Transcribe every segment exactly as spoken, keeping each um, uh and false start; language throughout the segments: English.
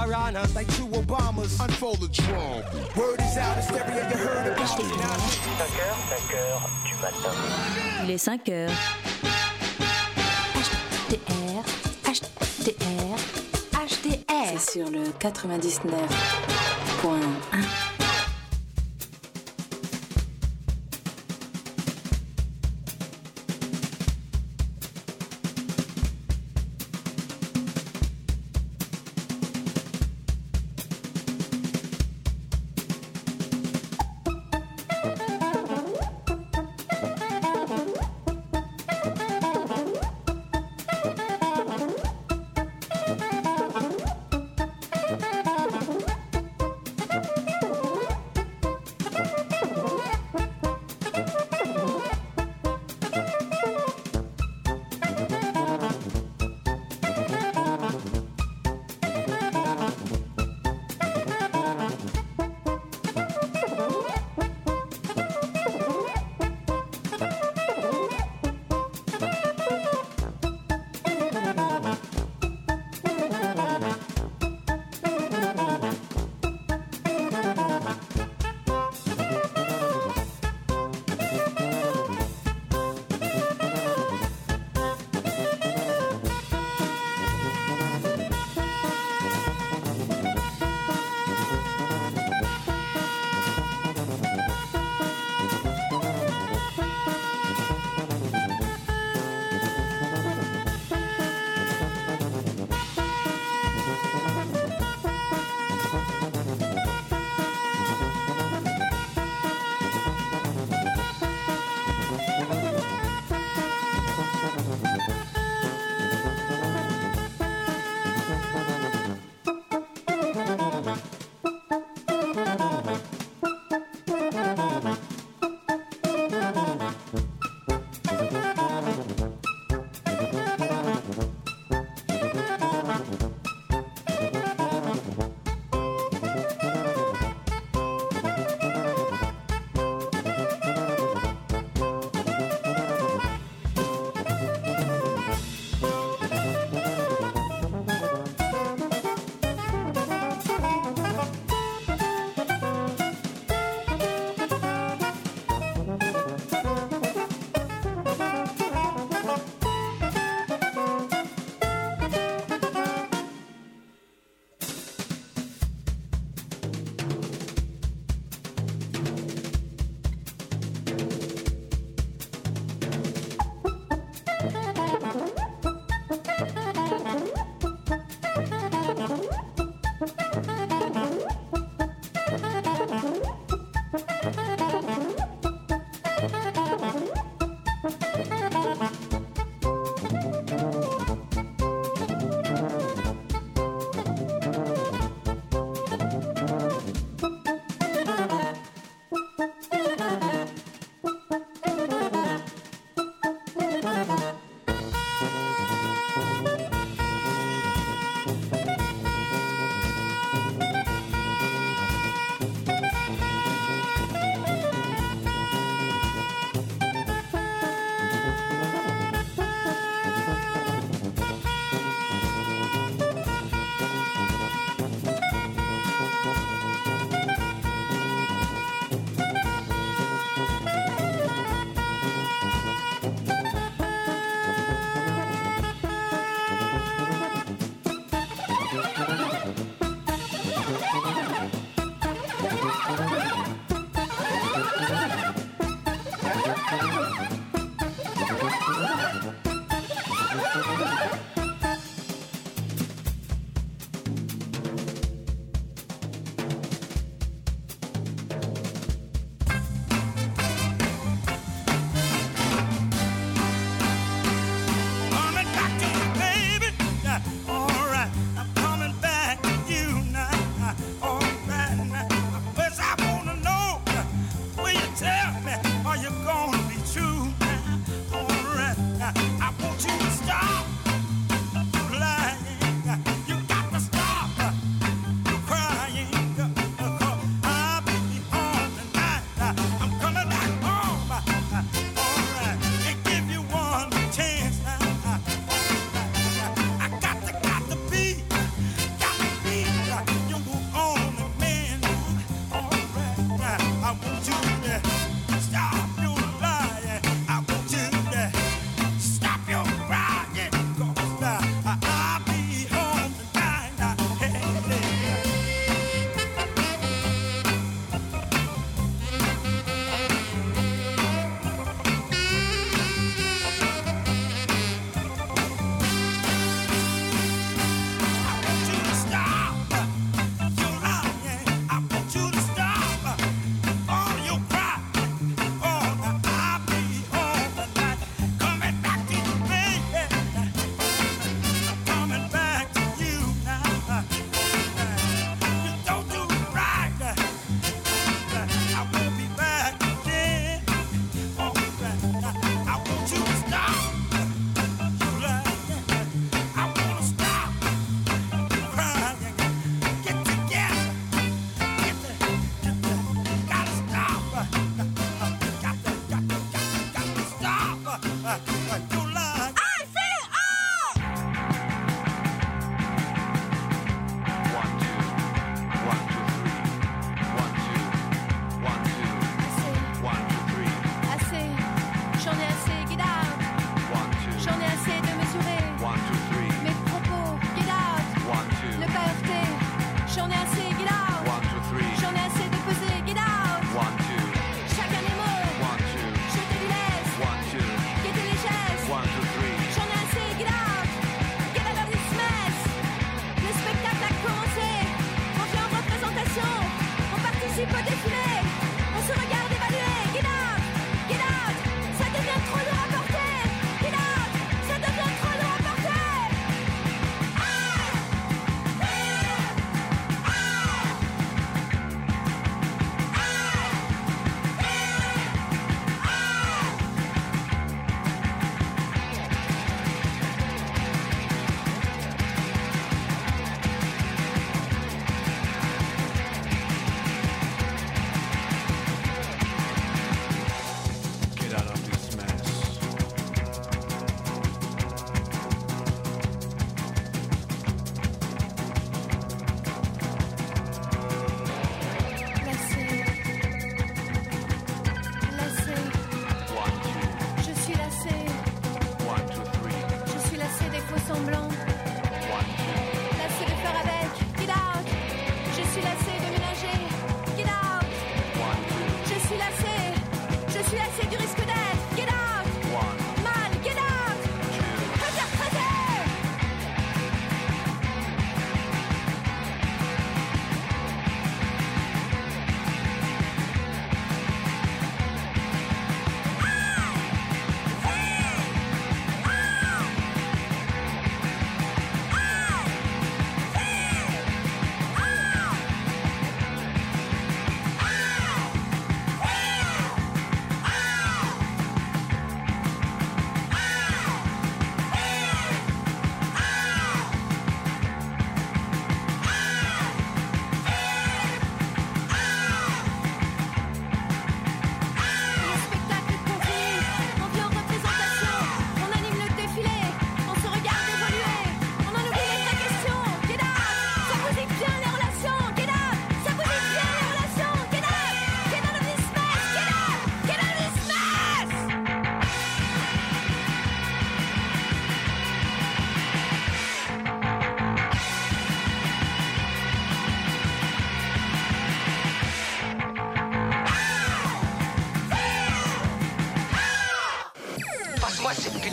piranhas like two Obamas. Unfold the drum. Word is out, hysteria, you heard about it. cinq heures, cinq heures du matin. Il est cinq heures. H T R, H T R, H T R. C'est sur le quatre-vingt-dix-neuf point un.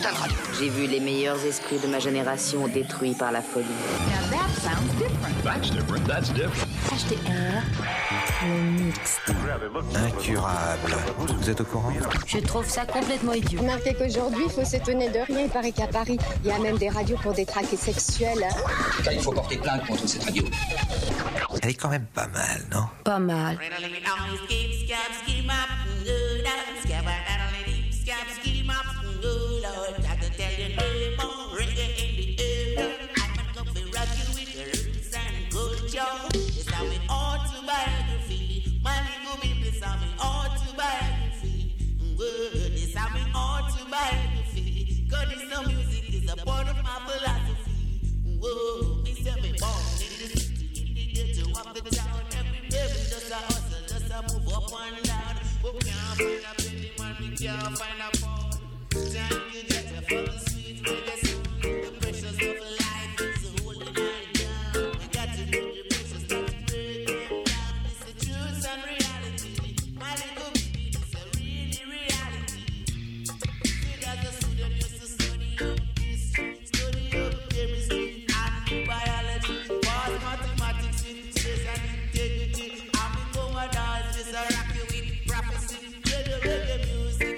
putain de radio. J'ai vu les meilleurs esprits de ma génération détruits par la folie. Now that sounds different. That's different, that's different. H D R, le mixte. Incurable. Vous êtes au courant? Je trouve ça complètement idiot. Remarquez qu'aujourd'hui, il faut s'étonner de rien. Il paraît qu'à Paris, il y a même des radios pour détraquer sexuels. Car il faut porter plainte contre cette radio. Elle est quand même pas mal, non? Pas mal. Can't find a phone. Time you get it for the sweet reggae song. The pressures of life is holding it down. You got to know the pressures that you break them down. It's the truth and reality. My little baby, this a really reality. See that the student used to study up history, study up chemistry and biology. Pass mathematics with stress and integrity. I'm in Commodores, just a rock you with prophecy. Play the reggae music.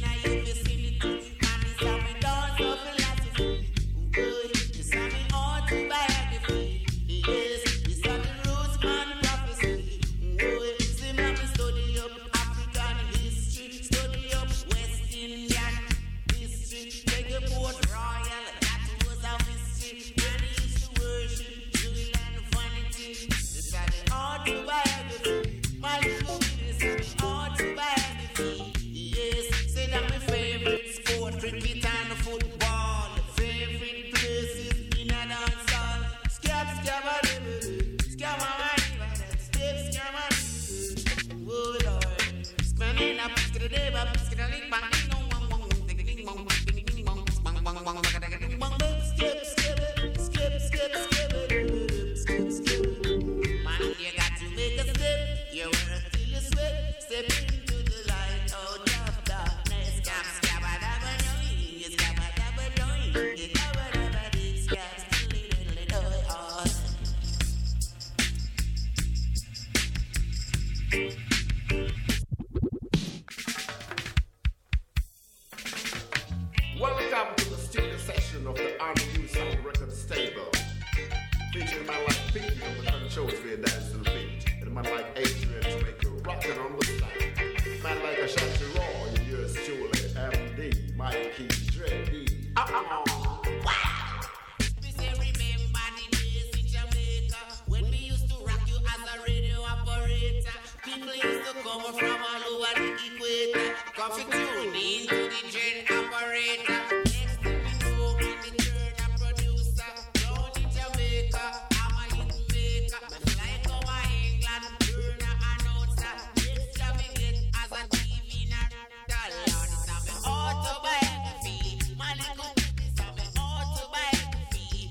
Welcome to the studio session of the R and U Sound Record Stable. Featuring man like Pete on the controls where dance to the beat. And man like Adrian to make a rockin' on the side. Man like Ashanti Raw, and yours truly, M D, Mikey, Dre D. Uh-uh. Wow! We say remember the days in Jamaica when we used to rock you as a radio operator. People used to come from all over the equator. Come to tune in to the dread operator. Next thing we know, when we turn a producer down in Jamaica, I'm a hit maker. But like over England, turn a announcer. Next job we get as a T V narrator. Lord, it's a me autobiography. My little this a me autobiography.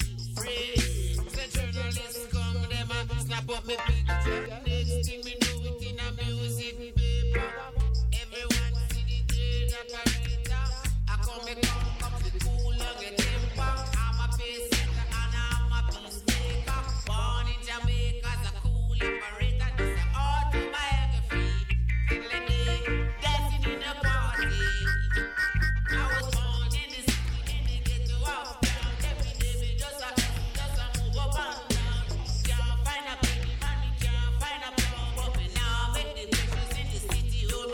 Free, the journalists come, them a snap up me picture. Next thing we know, it in a music paper. Everyone see the dread operator. I come and come, come to cool and get temper. I'm a pacemaker and I'm a peacemaker. Born in Jamaica as a cool operator. This is autobiography. Fiddling day, dancing in a party. I was born in the city, in the ghetto of town. Every day we just a, just a move up and down. Can't find a penny, man, we can't find a pound. But we now make the difference in the city. Oh,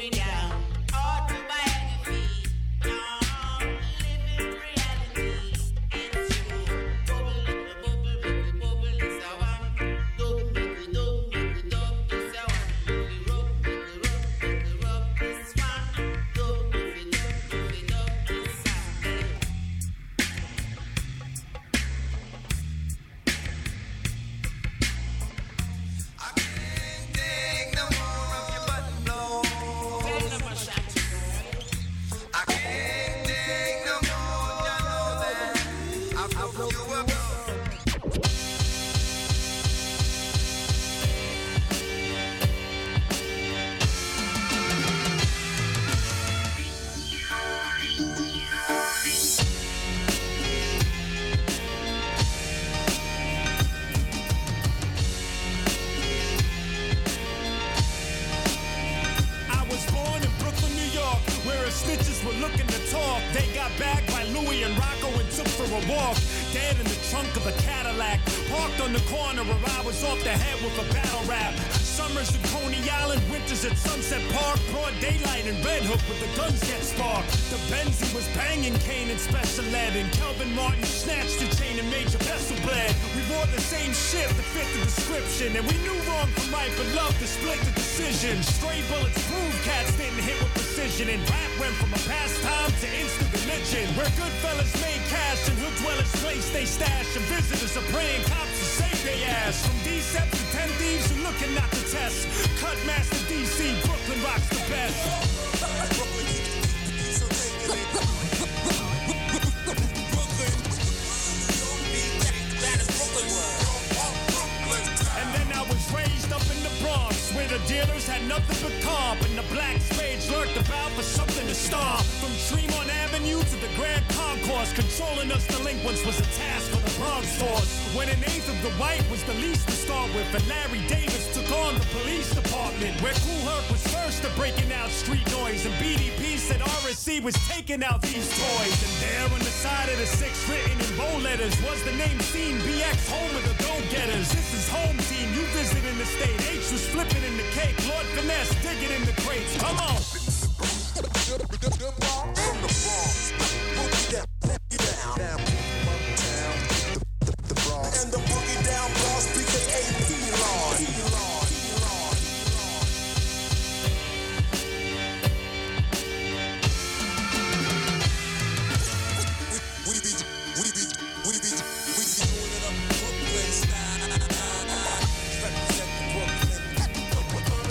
got bagged by Louis and Rocco and took for a walk. Dead in the trunk of a Cadillac, parked on the corner where I was off the head with a battle rap. Summers in Coney Island, winters at Sunset Park, broad daylight in Red Hook with the guns get sparked. The Benzie was banging Kane and Special Ed, and Kelvin Martin snatched the chain and Major Vessel bled. We wore the same shit to fit the description, and we knew wrong from right, but love to split the decision. Stray bullets prove cats didn't hit with precision, and rap went from a pastime to instant religion. Where good fellas made cash and hood dwellers place they stash, and visitors are praying cops to save their ass. From D-Seps to ten thieves, you're looking not to test. Cut Master D C, Brooklyn rocks the best. And then I was raised up in the Bronx, where the dealers had nothing but comp, and the black spades lurked about for something to stomp. From Tremont Avenue to the Grand Concourse, controlling us delinquents was a task for the Bronx force. When an eighth of the white was the least to start with, and Larry Davis took on the police department, where Kool Herc was first to breaking out street noise, and B D P said R S C was taking out these toys. And there on the side of the six, written in bold letters, was the name seen, B X, home of the go-getters. This is home team, you visiting the state. H was flipping in the cake, Lord Finesse digging in the crates. Come on. From the Bronx, boogie down, boogie down, down, down, the, the, the Bronx, and the boogie down Bronx because A P Lord. We be, we be, we be, we be doing it up Brooklyn style. Represent Brooklyn.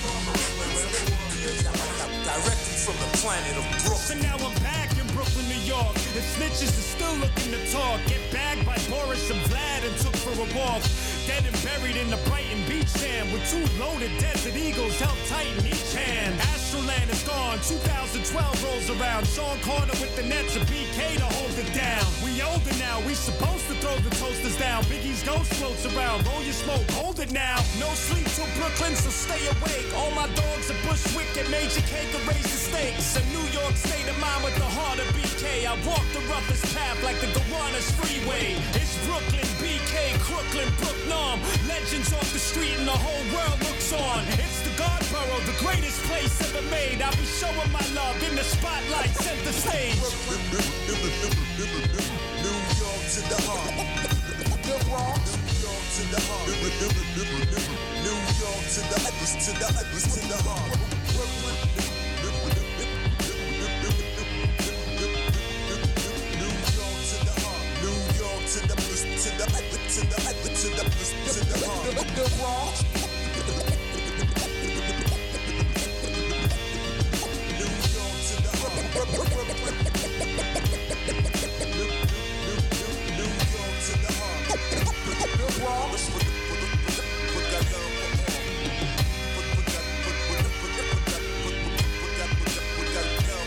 Directly from the planet of Brooklyn. So now I'm back in Brooklyn, New York. The snitches are still looking to talk. Get bagged by Boris and Vlad and took for a walk. Dead and buried in the Brighton Beach sand, with two loaded Desert Eagles held tight in each hand. Astroland is gone, two thousand twelve rolls around. Sean Carter with the Nets and B K to hold it down. We older now, we supposed to throw the toasters down. Biggie's ghost floats around, roll your smoke, hold it now. No sleep till Brooklyn, so stay awake. All my dogs are Bushwick and Major K to raise the stakes. A New York state of mind with the heart of B K. I walk the roughest path like the Gowanus Freeway. It's Brooklyn, B K, Crooklyn, Brooklyn. Legends off the street and the whole world looks on. It's the Godborough, the greatest place ever made. I'll be showing my love in the spotlight, center stage. New York to the heart. New York to the heart. New York to the others, to the others, to the heart. To the to the to the to the to the to the heart. New York to the heart. New York to the heart. The Bronx. Put that love on. Put that put put put that put that put that put that love.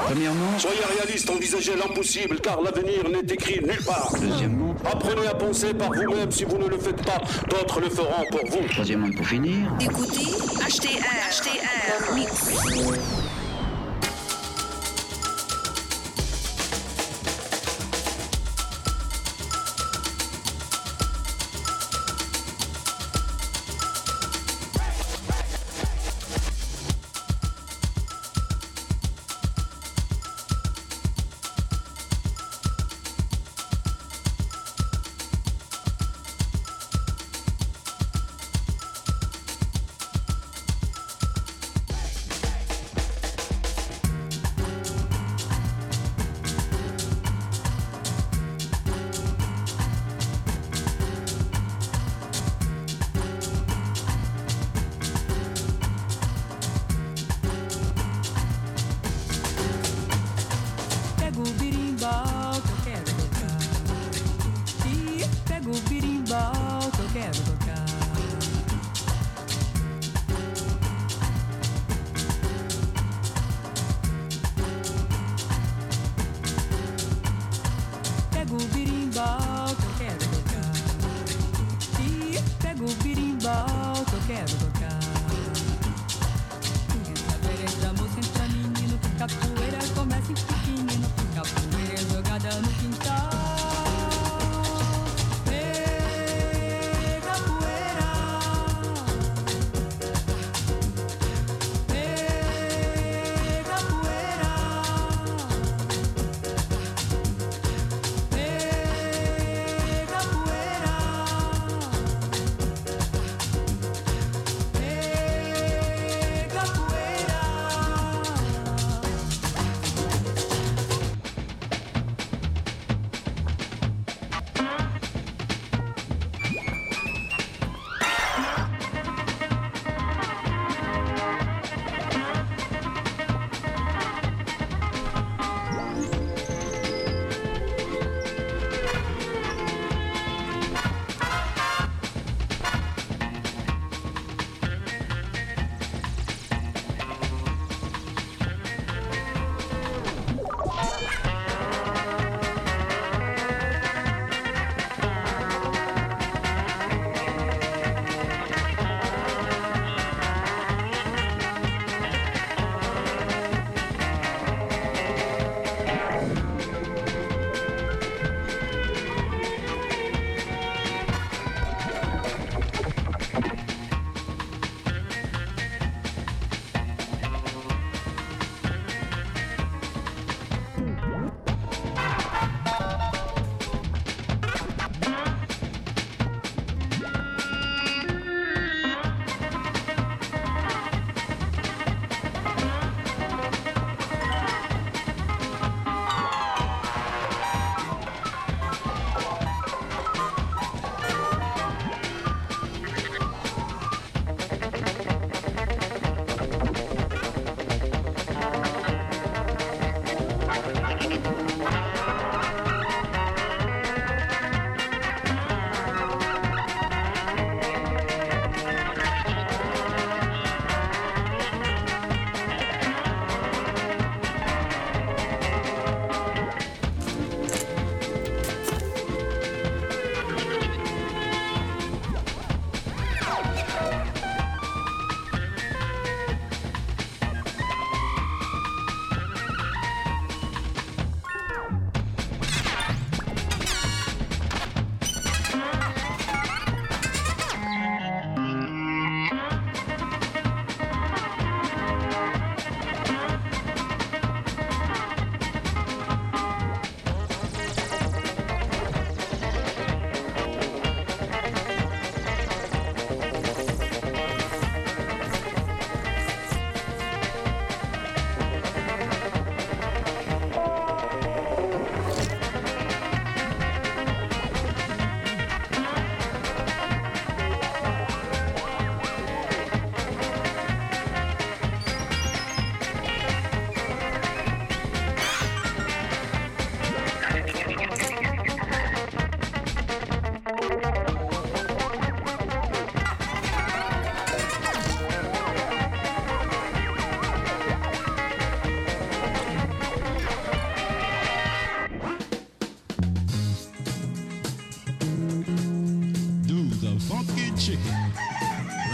Premièrement, soyez réaliste, envisagez l'impossible, car l'avenir n'est écrit nulle part. Deuxièmement, apprenez à penser par vous-même. Si vous ne le faites pas, d'autres le feront pour vous. Troisièmement, pour finir, écoutez H T R, H T R Mix.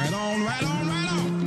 Right on, right on, right on.